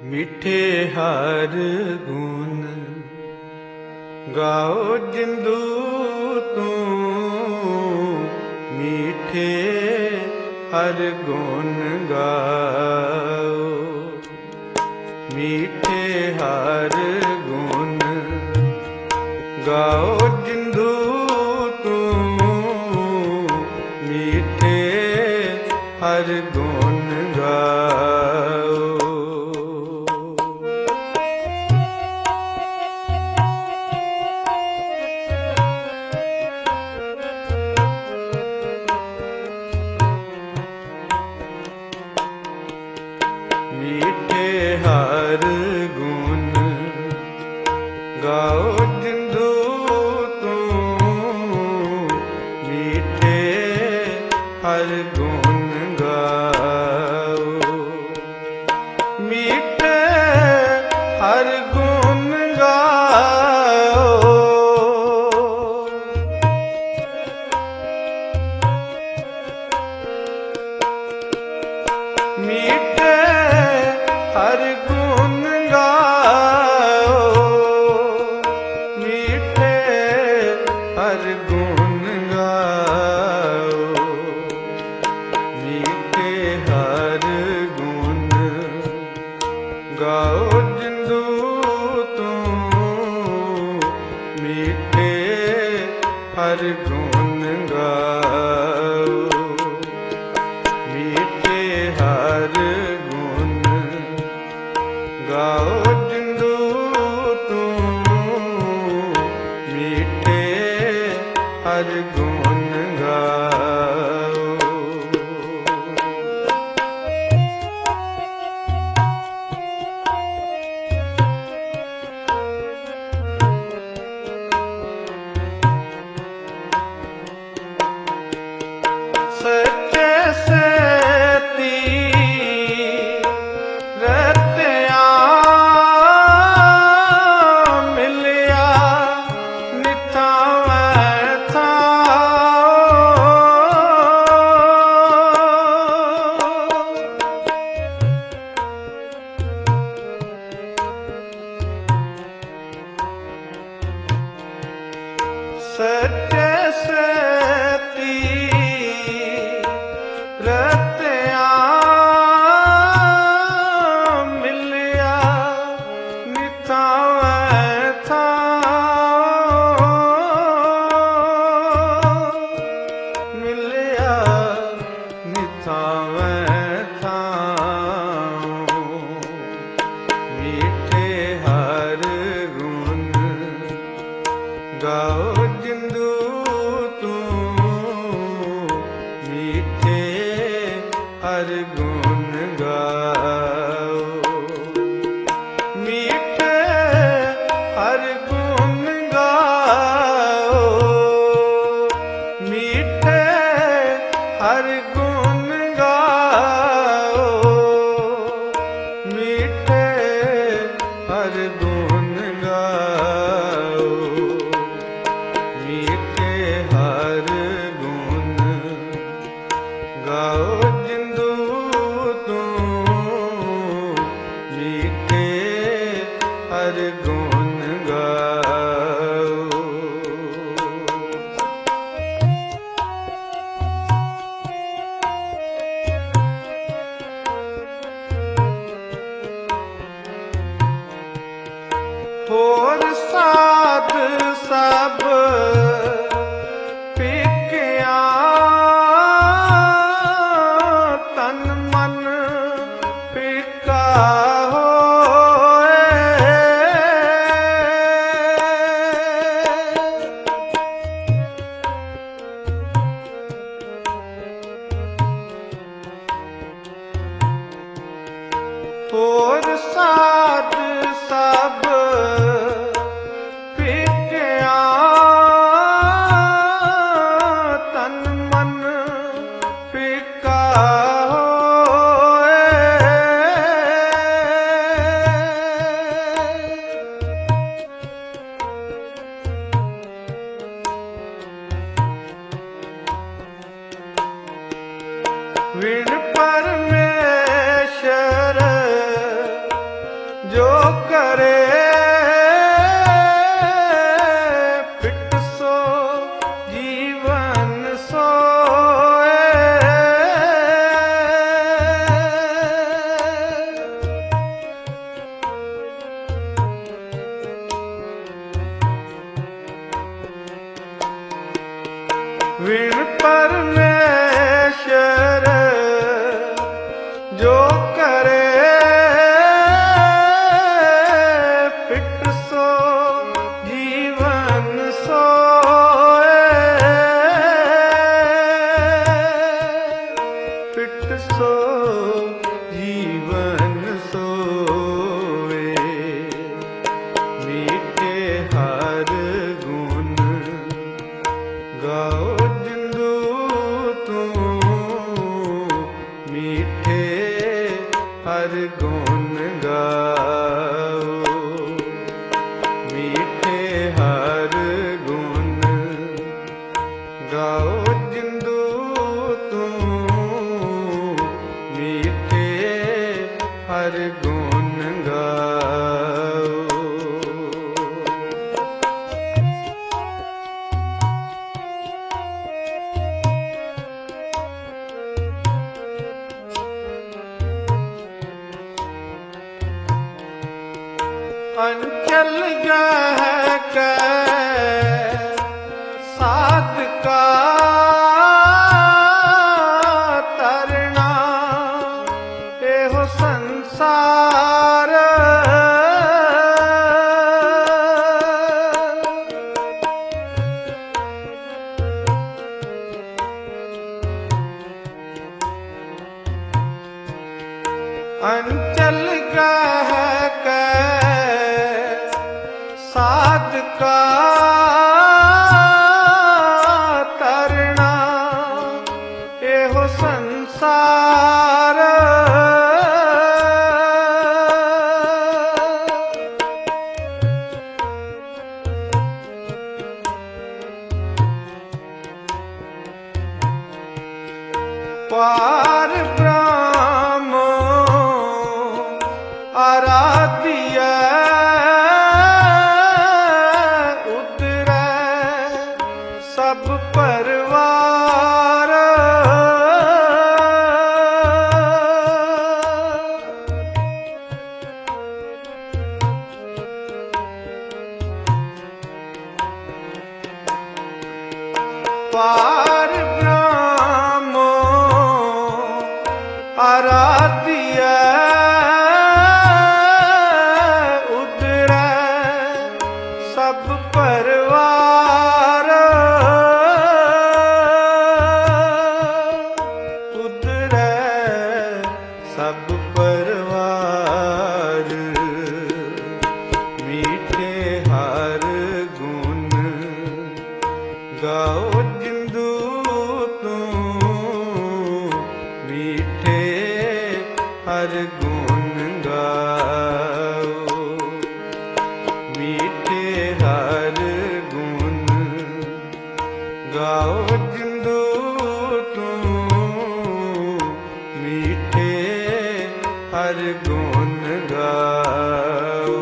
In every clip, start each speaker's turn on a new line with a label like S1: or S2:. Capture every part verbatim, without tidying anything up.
S1: मिठे हर गुण गाओ जिंदू तू, मीठे हर गुण गाओ। मीठे हर गुण गाओ जिंदू तू, मीठे हर गुण गाओ। मीठे हर गुण गाओ जिंदू तू, मीठे हर गुण गाओ। मीठे हर गुण गाओ। मीठे हर गुण गाओ। मीठे हर गुण गाओ। मीठे हर गुण गाओ जिंदू तू, मीठे हर गुण गाओ। मीठे हर गुण गाओ जिंदू तू, मीठे हर गुण गाओ। सच्चे सेती रतिया मिलिया निथावै थाओ। सच्चे सेती रतिया मिलिया निथावै थाओ। मिलिया निथावै थाओ। मीठे हर गुण गाओ जिंदू तू, मीठे हर गुण गाओ। मीठे हर गुण गाओ। मीठे हर गुण गाओ। मीठे हर गुण गाओ। मीठे हर गुण गाओ जिंदू तू, मीठे हर गुण गाओ। होर साध सब फिकिया, तन मन फिका होए। होर साध सब फिकिया, तन मन फिका होए। विण परमेश्वर करे फिट सो जीवन सोए, फिट सो जीवन सोए। मीठे हर गुण गाओ जिंदू तू, मीठे हर गुण गाओ, मीठे हर गुण गाओ जिंदू तू, मीठे हर गुण गाओ। अंचल गह कै साध का तरना, एहो संसार अंचल गह कै साध का तरना, एहो संसार पार ब्रह्म आराध्य उतरै सब परवार, पार ब्रह्म आराध्य उतरै सब परवार, उतरै सब परवार। मीठे हर गुण गाओ जिंदू तू, मीठे हर गुण गाओ, मीठे हर गुण गाओ जिंदू तू, मीठे हर गुण गाओ।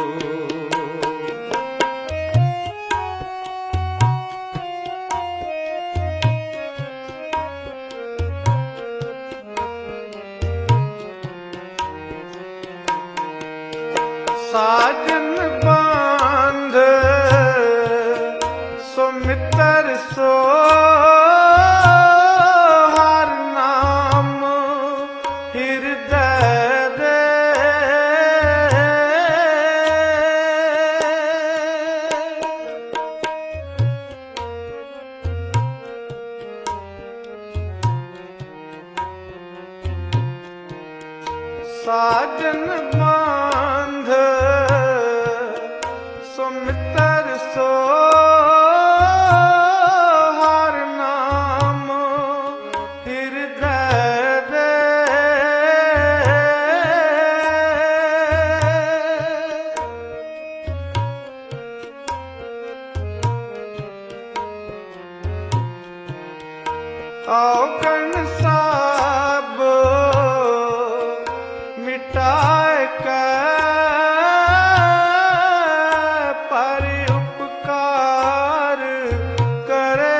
S1: साजन बांध सो मित्र सो हर नाम हृदय दे, साजन बांध सो मित्र सो हर नाम हृदय दे, आओ कण सब मिटाए कै पर उपकार करे,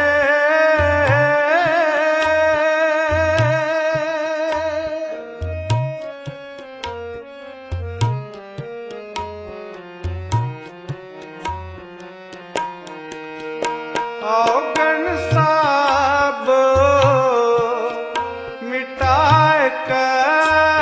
S1: आओ गण सब मिटाए कै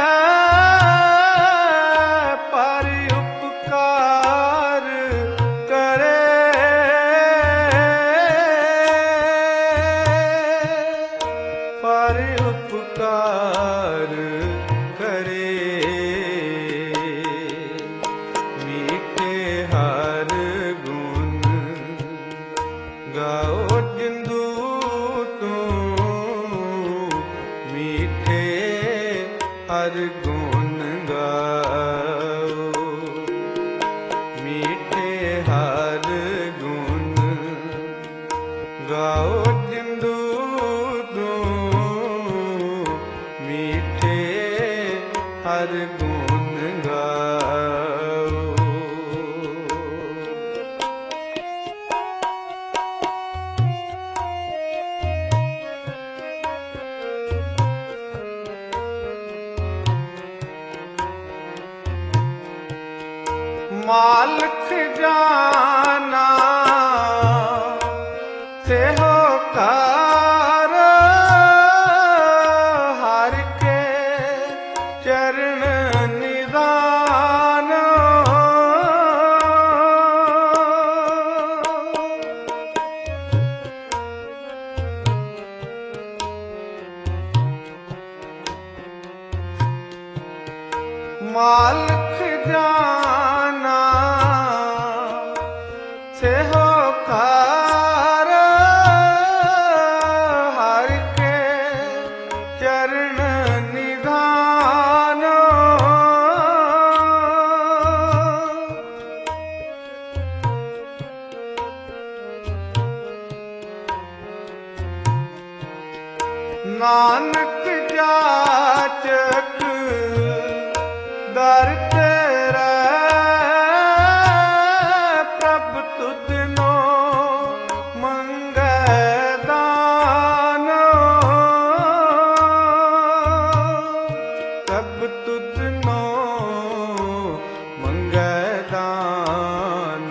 S1: ਗੁਣ ਗਾਓ, ਮੀਠੇ ਹਰ ਗੁਣ ਗਾਓ ਜਿੰਦੂ ਤੂੰ, ਮੀਠੇ ਹਰ ਗੁਣ ਗਾਓ। ਮਾਲਕ ਜਾਨਾ ਸੇਹੋ ਕਾਰ, ਹਰਿ ਕੇ ਚਰਨ ਨਿਦਾਨ। ਮਾਲਕ ਜਾਨਾ ਸੇਹੋ ਕਾਰ, ਹਰਿ ਕੇ ਚਰਨ ਨਿਧਾਨ। ਨਾਨਕ ਜਾਚਕ ਦਰ ਤੇਰੇ, ਪ੍ਰਭ ਤੁਧਨੋ ਮੰਗੈ ਦਾਨ। ਪ੍ਰਭ ਤੁਧਨੋ ਮੰਗੈ ਦਾਨ,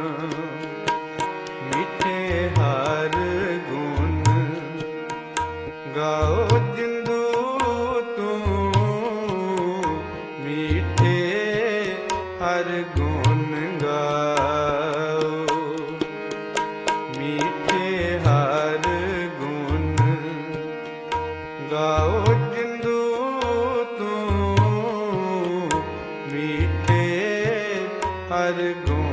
S1: ਮਿੱਠੇ ਹਰ ਗੁਣ ਗਾਓ ਜਿੰਦੂ ਤੂੰ, ਮੀਠੇ ਹਰ ਗੁਣ ਗਾਓ, ਮੀਠੇ ਹਰ ਗੁਣ ਗਾਓ ਜਿੰਦੂ ਤੂੰ, ਮੀਠੇ ਹਰ ਗੁਣ